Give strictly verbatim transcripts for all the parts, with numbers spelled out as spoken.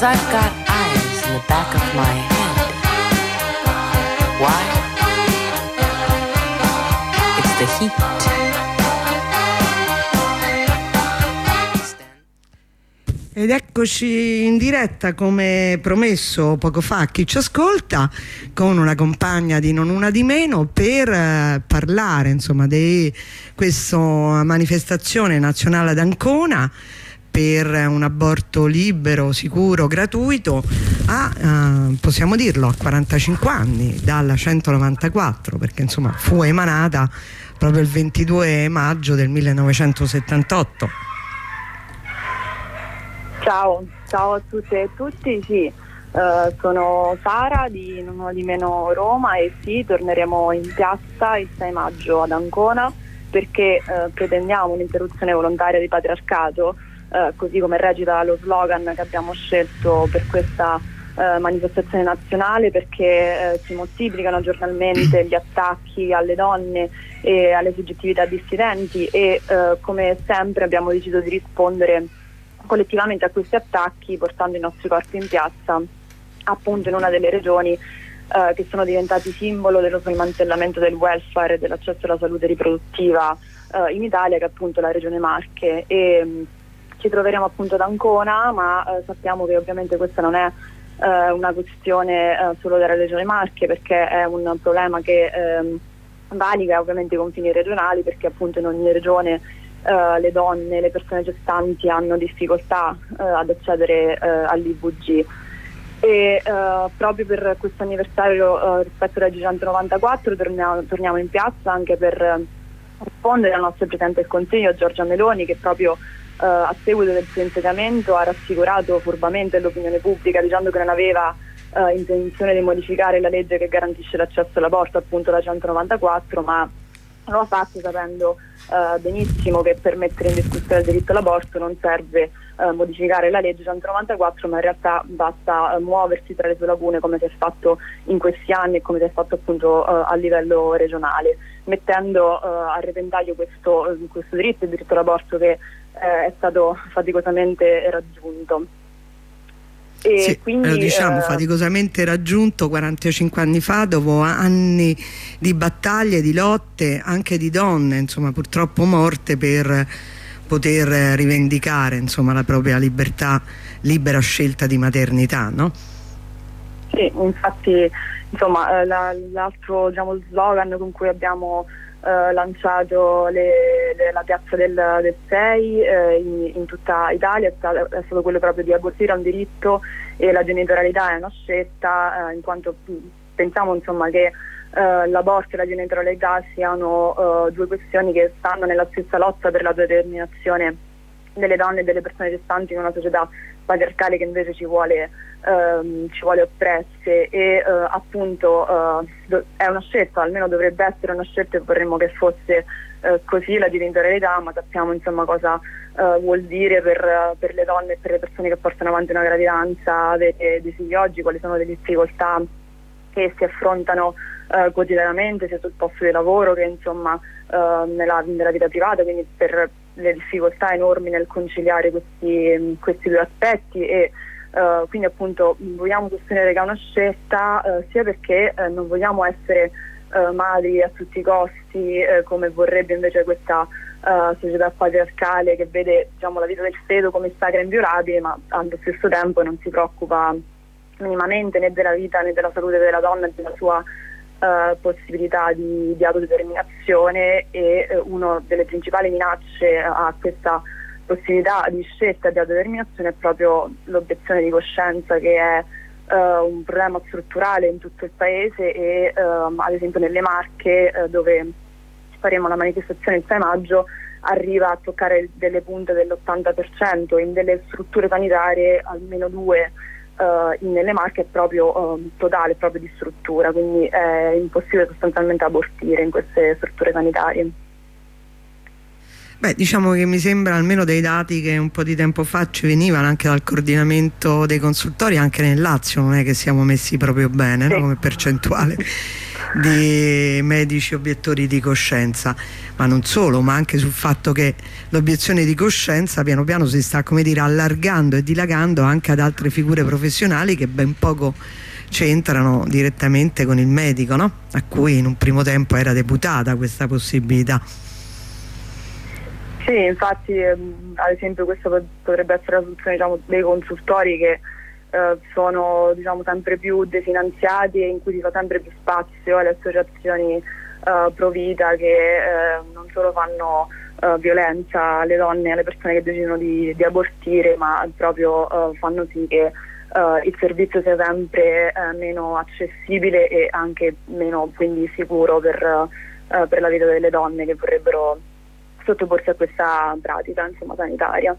'cause I've got eyes in the back of my head. Why? It's the heat. Ed eccoci in diretta, come promesso poco fa a chi ci ascolta, con una compagna di Non Una Di Meno per eh, parlare insomma di questa manifestazione nazionale ad Ancona per un aborto libero, sicuro, gratuito a, eh, possiamo dirlo, a quarantacinque anni dalla centonovantaquattro, perché insomma fu emanata proprio il ventidue maggio del millenovecentosettantotto. Ciao, ciao a tutte e tutti, sì, uh, sono Sara di Non Una Di Meno Roma e sì, torneremo in piazza il sei maggio ad Ancona perché uh, pretendiamo un'interruzione volontaria di patriarcato, uh, così come recita lo slogan che abbiamo scelto per questa uh, manifestazione nazionale, perché uh, si moltiplicano giornalmente gli attacchi alle donne e alle soggettività dissidenti e uh, come sempre abbiamo deciso di rispondere collettivamente a questi attacchi portando i nostri corpi in piazza, appunto in una delle regioni eh, che sono diventati simbolo dello smantellamento del welfare e dell'accesso alla salute riproduttiva eh, in Italia, che è appunto la regione Marche, e mh, ci troveremo appunto ad Ancona, ma eh, sappiamo che ovviamente questa non è eh, una questione eh, solo della regione Marche, perché è un problema che eh, valica ovviamente i confini regionali, perché appunto in ogni regione Uh, le donne, le persone gestanti hanno difficoltà uh, ad accedere uh, all'I V G e uh, proprio per questo anniversario uh, rispetto alla legge centonovantaquattro torniamo, torniamo in piazza anche per uh, rispondere al nostro Presidente del Consiglio Giorgia Meloni, che proprio uh, a seguito del suo insediamento ha rassicurato furbamente l'opinione pubblica dicendo che non aveva uh, intenzione di modificare la legge che garantisce l'accesso all'aborto, appunto la centonovantaquattro, ma lo ha fatto sapendo uh, benissimo che per mettere in discussione il diritto all'aborto non serve uh, modificare la legge centonovantaquattro, ma in realtà basta uh, muoversi tra le sue lacune, come si è fatto in questi anni e come si è fatto appunto uh, a livello regionale, mettendo uh, a repentaglio questo, uh, questo diritto, il diritto all'aborto che uh, è stato faticosamente raggiunto. E sì, quindi, lo diciamo, eh, faticosamente raggiunto quarantacinque anni fa, dopo anni di battaglie, di lotte, anche di donne insomma purtroppo morte per poter rivendicare insomma la propria libertà, libera scelta di maternità, no? Sì, infatti insomma la, l'altro diciamo slogan con cui abbiamo Uh, lanciato le, le, la piazza del, del sei uh, in, in tutta Italia è stato, è stato quello proprio di abortire un diritto e la genitorialità è una scelta, uh, in quanto pensiamo insomma che uh, l'aborto e la genitorialità siano uh, due questioni che stanno nella stessa lotta per la determinazione delle donne e delle persone gestanti in una società patriarcale che invece ci vuole ehm, ci vuole oppresse e uh, appunto uh, do- è una scelta, almeno dovrebbe essere una scelta, e vorremmo che fosse uh, così la genitorialità, ma sappiamo insomma cosa uh, vuol dire per, uh, per le donne e per le persone che portano avanti una gravidanza avere dei figli oggi, quali sono le difficoltà che si affrontano uh, quotidianamente sia sul posto di lavoro che insomma uh, nella, nella vita privata, quindi per le difficoltà enormi nel conciliare questi, questi due aspetti e uh, quindi appunto vogliamo sostenere che è una scelta uh, sia perché uh, non vogliamo essere uh, madri a tutti i costi uh, come vorrebbe invece questa uh, società patriarcale che vede diciamo la vita del feto come sacra e inviolabile, ma allo stesso tempo non si preoccupa minimamente né della vita né della salute della donna e della sua Uh, possibilità di, di autodeterminazione e uh, una delle principali minacce a questa possibilità di scelta di autodeterminazione è proprio l'obiezione di coscienza, che è uh, un problema strutturale in tutto il paese e uh, ad esempio nelle Marche uh, dove faremo la manifestazione il sei maggio arriva a toccare delle punte dell'ottanta per cento, in delle strutture sanitarie almeno due Uh, nelle Marche è proprio uh, totale, proprio di struttura, quindi è impossibile sostanzialmente abortire in queste strutture sanitarie. Beh, diciamo che mi sembra, almeno dei dati che un po' di tempo fa ci venivano anche dal coordinamento dei consultori, anche nel Lazio non è che siamo messi proprio bene, sì, no? Come percentuale di medici obiettori di coscienza, ma non solo, ma anche sul fatto che l'obiezione di coscienza piano piano si sta, come dire, allargando e dilagando anche ad altre figure professionali che ben poco c'entrano direttamente con il medico, no? A cui in un primo tempo era deputata questa possibilità. Sì, infatti ehm, ad esempio questo potrebbe essere la soluzione, diciamo, dei consultori che eh, sono, diciamo, sempre più definanziati e in cui si fa sempre più spazio alle associazioni eh, pro vita che eh, non solo fanno eh, violenza alle donne, alle persone che decidono di, di abortire, ma proprio eh, fanno sì che eh, il servizio sia sempre eh, meno accessibile e anche meno quindi sicuro per, eh, per la vita delle donne che vorrebbero sottoporsi a questa pratica, insomma, sanitaria.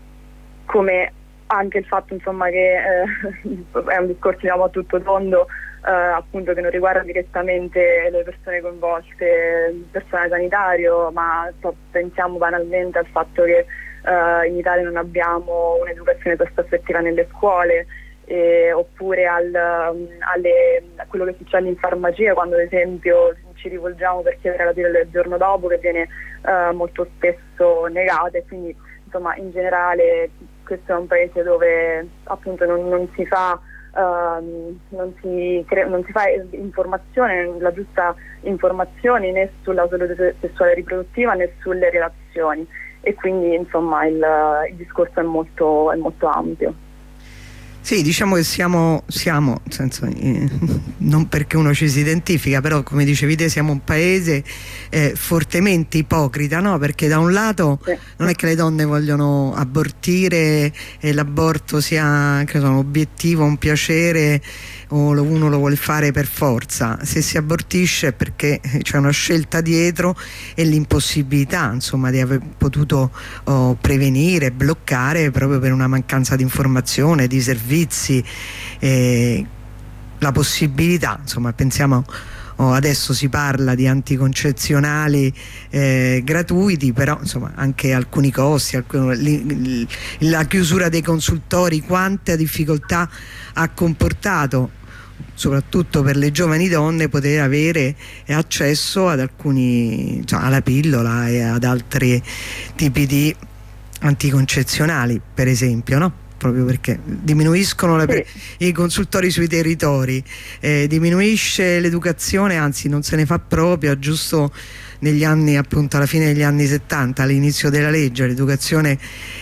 Come anche il fatto, insomma, che eh, è un discorso, diciamo, a tutto tondo, eh, appunto, che non riguarda direttamente le persone coinvolte, il personale sanitario, ma pensiamo banalmente al fatto che eh, in Italia non abbiamo un'educazione sessuale nelle scuole, eh, oppure al, alle, a quello che succede in farmacia, quando ad esempio ci rivolgiamo per chiedere la pillola del giorno dopo, che viene eh, molto spesso negata. E quindi, insomma, in generale questo è un paese dove appunto non, non si fa ehm, non, si cre- non si fa informazione, la giusta informazione né sulla salute sessuale e riproduttiva né sulle relazioni, e quindi, insomma, il, il discorso è molto, è molto ampio. Sì, diciamo che siamo, siamo nel senso, eh, non perché uno ci si identifica, però come dicevi te siamo un paese eh, fortemente ipocrita, no? Perché da un lato sì, non è che le donne vogliono abortire e l'aborto sia, che so, un obiettivo, un piacere, o lo, uno lo vuole fare per forza. Se si abortisce è perché c'è una scelta dietro e l'impossibilità, insomma, di aver potuto oh, prevenire, bloccare proprio per una mancanza di informazione, di servizi, eh, la possibilità, insomma, pensiamo, oh, adesso si parla di anticoncezionali eh, gratuiti, però insomma anche alcuni costi, alcuni, la chiusura dei consultori, quante difficoltà ha comportato soprattutto per le giovani donne poter avere accesso ad alcuni, cioè alla pillola e ad altri tipi di anticoncezionali, per esempio, no? Proprio perché diminuiscono le, i consultori sui territori, eh, diminuisce l'educazione, anzi non se ne fa proprio, giusto negli anni, appunto alla fine degli anni settanta, all'inizio della legge, l'educazione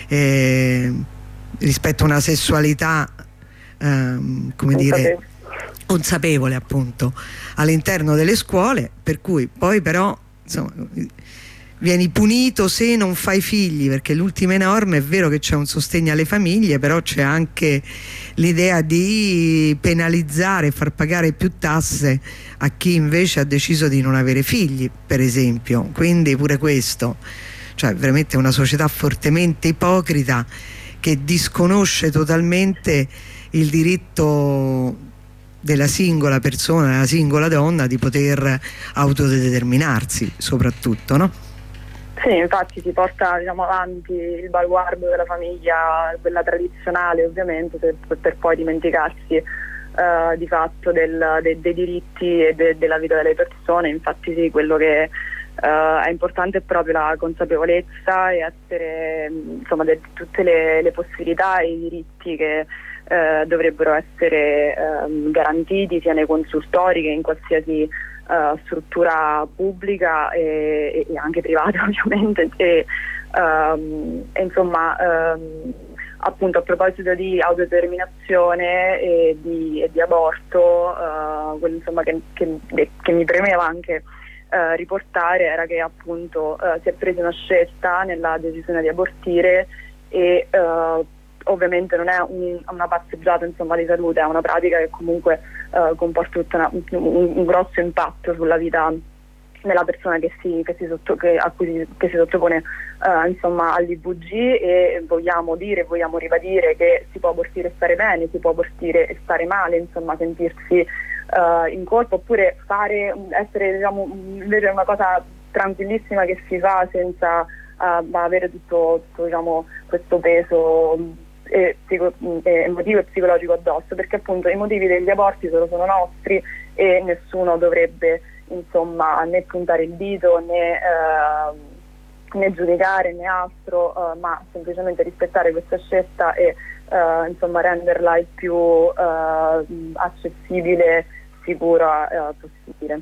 eh, rispetto a una sessualità eh, come dire consapevole, appunto, all'interno delle scuole, per cui poi però, insomma, vieni punito se non fai figli, perché l'ultima norma è vero che c'è un sostegno alle famiglie, però c'è anche l'idea di penalizzare, far pagare più tasse a chi invece ha deciso di non avere figli, per esempio. Quindi pure questo, cioè veramente una società fortemente ipocrita che disconosce totalmente il diritto della singola persona, della singola donna di poter autodeterminarsi, soprattutto, no? Sì, infatti si porta, diciamo, avanti il baluardo della famiglia, quella tradizionale ovviamente, per, per poi dimenticarsi uh, di fatto del, de, dei diritti e de, della vita delle persone. Infatti sì, quello che uh, è importante è proprio la consapevolezza e essere, insomma, di tutte le, le possibilità e i diritti che uh, dovrebbero essere uh, garantiti sia nei consultori che in qualsiasi Uh, struttura pubblica e, e anche privata, ovviamente, e, um, e insomma um, appunto a proposito di autodeterminazione e di, e di aborto, uh, quello, insomma, che, che, che mi premeva anche uh, riportare era che appunto uh, si è presa una scelta nella decisione di abortire e uh, ovviamente non è un, una passeggiata, insomma, di salute, è una pratica che comunque uh, comporta tutta una, un, un grosso impatto sulla vita della persona che si, che si, sotto, che, a cui si, che si sottopone uh, insomma all'I V G, e vogliamo dire, vogliamo ribadire che si può abortire e stare bene, si può abortire e stare male, insomma, sentirsi uh, in colpa, oppure fare, essere, diciamo, invece una cosa tranquillissima che si fa senza uh, avere tutto, tutto diciamo, questo peso e, psico, e emotivo e psicologico addosso, perché appunto i motivi degli aborti solo sono nostri e nessuno dovrebbe insomma né puntare il dito né, uh, né giudicare né altro, uh, ma semplicemente rispettare questa scelta e uh, insomma renderla il più uh, accessibile, sicura uh, possibile.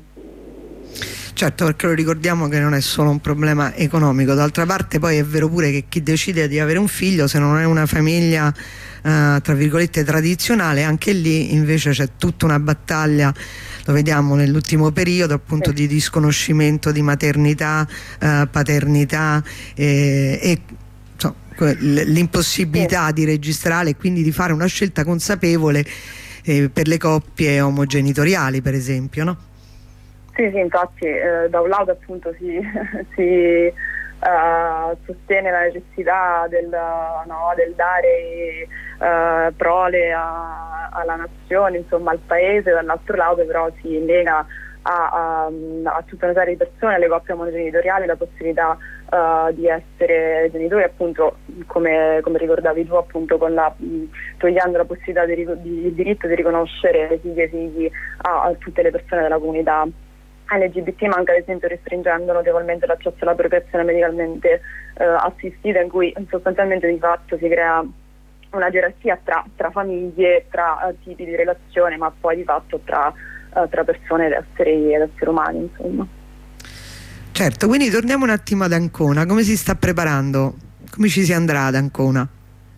Certo, perché lo ricordiamo che non è solo un problema economico. D'altra parte poi è vero pure che chi decide di avere un figlio, se non è una famiglia eh, tra virgolette tradizionale, anche lì invece c'è tutta una battaglia, lo vediamo nell'ultimo periodo, appunto, di disconoscimento di maternità, eh, paternità eh, e insomma, l'impossibilità di registrare e quindi di fare una scelta consapevole eh, per le coppie omogenitoriali, per esempio, no? Sì, sì, infatti eh, da un lato appunto si, si uh, sostiene la necessità del, no, del dare uh, prole a, alla nazione, insomma al paese, dall'altro lato però si nega a, a, a tutta una serie di persone, alle coppie omogenitoriali, la possibilità uh, di essere genitori, appunto come, come ricordavi tu, appunto con la, togliendo la possibilità di, di, il diritto di riconoscere le figlie e figli a, a tutte le persone della comunità L G B T, ma anche ad esempio restringendo notevolmente l'accesso alla procreazione medicalmente eh, assistita, in cui sostanzialmente di fatto si crea una gerarchia tra, tra famiglie, tra uh, tipi di relazione, ma poi di fatto tra, uh, tra persone ed esseri, ed esseri umani, insomma. Certo, quindi torniamo un attimo ad Ancona. Come si sta preparando? Come ci si andrà ad Ancona?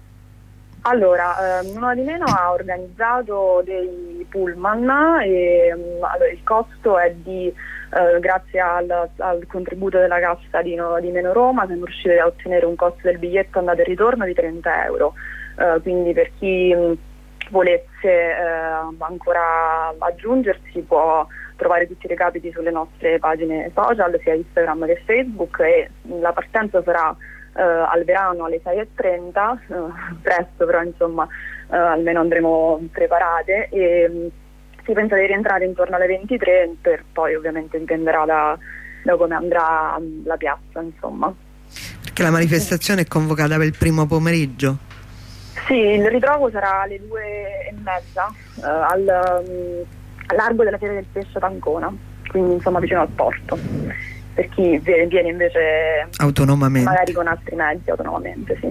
Allora, eh, Nuno di Meno ha organizzato dei pullman e um, allora, il costo è di, eh, grazie al, al contributo della Cassa di, no, di Meno Roma, siamo riusciti a ottenere un costo del biglietto andata e ritorno di trenta euro, eh, quindi per chi mh, volesse eh, ancora aggiungersi può trovare tutti i recapiti sulle nostre pagine social, sia Instagram che Facebook, e la partenza sarà Uh, al verano alle sei e trenta, uh, presto però insomma uh, almeno andremo preparate, e um, si pensa di rientrare intorno alle ventitré, per poi ovviamente dipenderà da, da come andrà um, la piazza, insomma. Perché la manifestazione è convocata per il primo pomeriggio? Sì, il ritrovo sarà alle due e mezza uh, al, um, al largo della Fiera del Pesce ad Ancona, quindi insomma vicino al porto, per chi viene invece autonomamente, magari con altri mezzi, autonomamente, sì.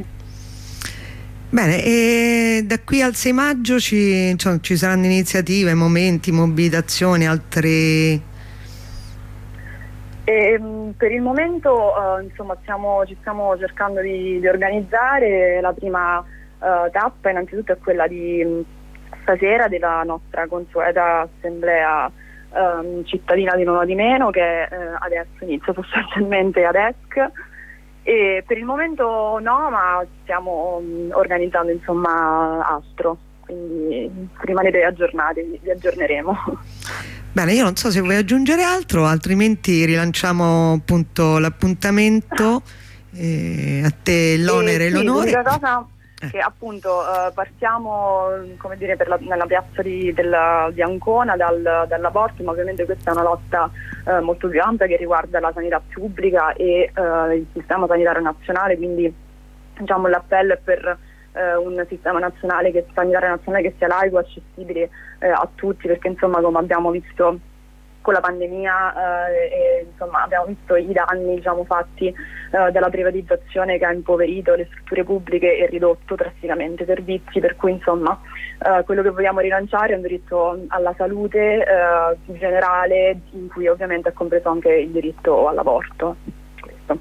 Bene, e da qui al sei maggio ci, cioè, ci saranno iniziative, momenti, mobilitazioni, altri... E, per il momento uh, insomma stiamo, ci stiamo cercando di, di organizzare. La prima uh, tappa innanzitutto è quella di um, stasera della nostra consueta assemblea Um, cittadina di Nuno di Meno, che eh, adesso inizia sostanzialmente ad E S C, e per il momento no, ma stiamo um, organizzando insomma altro, quindi rimanete aggiornati, vi, vi aggiorneremo. Bene, io non so se vuoi aggiungere altro, altrimenti rilanciamo appunto l'appuntamento, eh, a te l'onere e, e l'onore. Sì, cosa che appunto uh, partiamo come dire per la, nella piazza di, della, di Ancona dal, dall'aborto, ma ovviamente questa è una lotta uh, molto più ampia che riguarda la sanità pubblica e uh, il sistema sanitario nazionale, quindi diciamo l'appello è per uh, un sistema nazionale che, sanitario nazionale che sia laico, accessibile uh, a tutti, perché insomma come abbiamo visto con la pandemia eh, e, insomma abbiamo visto i danni diciamo, fatti eh, dalla privatizzazione che ha impoverito le strutture pubbliche e ridotto drasticamente i servizi, per cui insomma eh, quello che vogliamo rilanciare è un diritto alla salute eh, generale, in cui ovviamente è compreso anche il diritto all'aborto. Questo.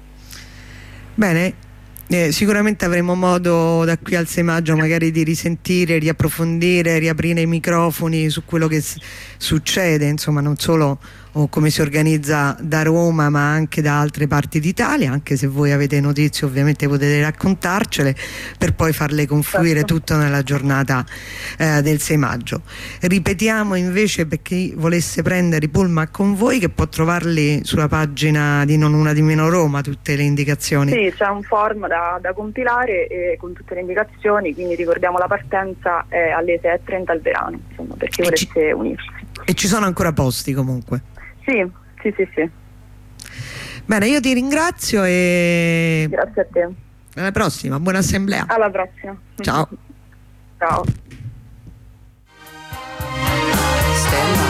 Bene. Eh, sicuramente avremo modo da qui al sei maggio magari di risentire, riapprofondire, riaprire i microfoni su quello che succede, insomma non solo o come si organizza da Roma ma anche da altre parti d'Italia, anche se voi avete notizie ovviamente potete raccontarcele per poi farle confluire certo. tutto nella giornata eh, del sei maggio. Ripetiamo invece per chi volesse prendere i pullman con voi che può trovarli sulla pagina di Non Una di Meno Roma, tutte le indicazioni. Sì, c'è un form da, da compilare e con tutte le indicazioni, quindi ricordiamo la partenza è alle sei e trenta al verano, insomma, per chi volesse unirsi. E ci sono ancora posti comunque? Sì, sì, sì, sì. Bene, io ti ringrazio e Grazie a te. alla prossima, buona assemblea. Alla prossima. Ciao. Ciao. Stand by.